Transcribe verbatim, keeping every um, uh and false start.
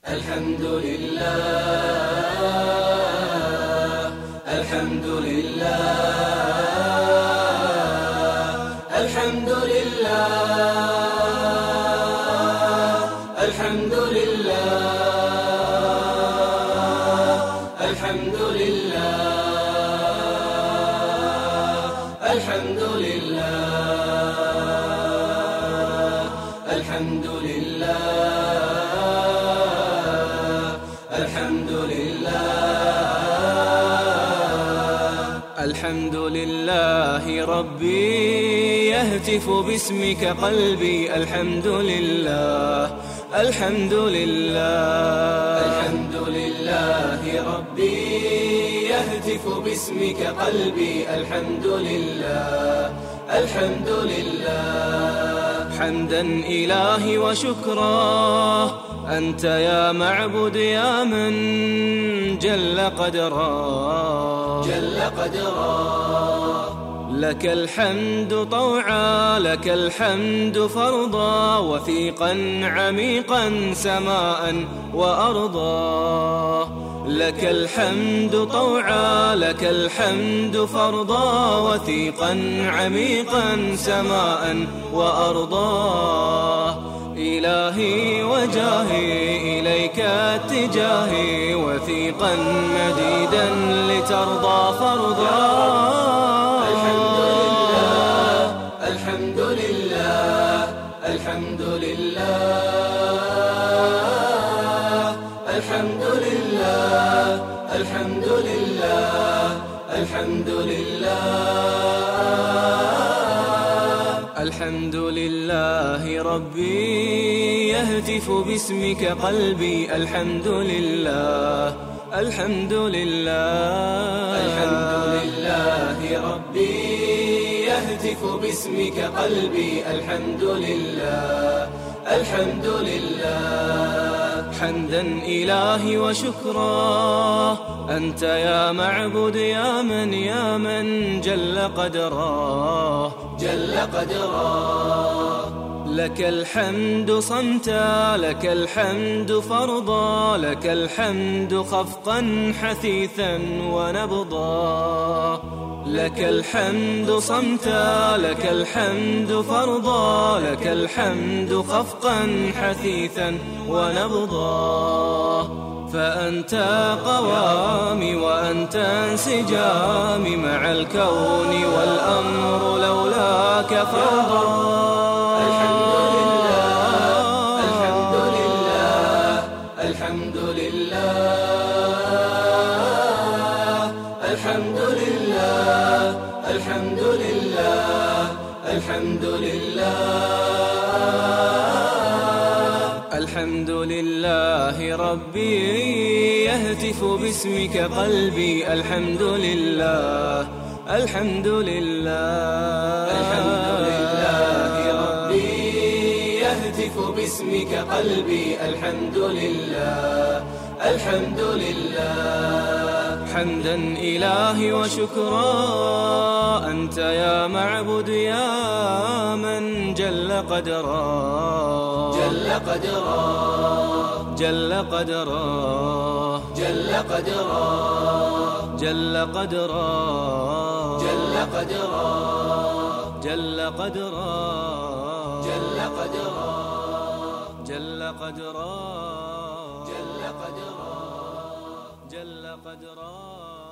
الحمد لله الحمد لله الحمد لله الحمد لله الحمد لله الحمد لله الحمد لله الحمد لله الحمد لله ربي يهتف باسمك قلبي الحمد لله الحمد لله الحمد لله ربي يهتف باسمك قلبي الحمد لله الحمد لله حمدا إلهي وشكرا أنت يا معبد يا من جل قدرا جل قدرا لك الحمد طوعا لك الحمد فرضا وثيقا عميقا سماء وأرضا لك الحمد طوعا لك الحمد فرضا وثيقا عميقا سماء وأرضا إلهي وجاهي إليك اتجاهي وثيقا مديدا لترضى فرضا الحمد لله الحمد لله الحمد لله الحمد لله الحمد لله الحمد لله الحمد لله ربي يهتف باسمك قلبي الحمد لله الحمد لله الحمد لله ربي يهتف باسمك قلبي الحمد لله الحمد لله حمدا إلهي وشكرا أنت يا معبد يا من يا من جل قدرا جل قدرا لك الحمد صمتا لك الحمد فرضا لك الحمد خفقا حثيثا ونبضا لك الحمد صمتا لك الحمد فرضا لك الحمد خفقا حثيثا ونبضا فأنت قوامي وأنت انسجامي مع الكون والأمر لولاك فوضى الحمد لله الحمد لله الحمد لله الحمد لله الحمد لله الحمد لله الحمد لله ربي يهتف باسمك قلبي الحمد لله الحمد لله الحمد لله ربي يهتف باسمك قلبي الحمد لله الحمد لله حمدا إلهي وشكرا أنت يا معبد يا من جل قدرا جل قدرا جل قدرا جل قدرا جل قدرا جل قدرا جل قدرا جل قدرا جل قدرا جل قدرا جل قدرا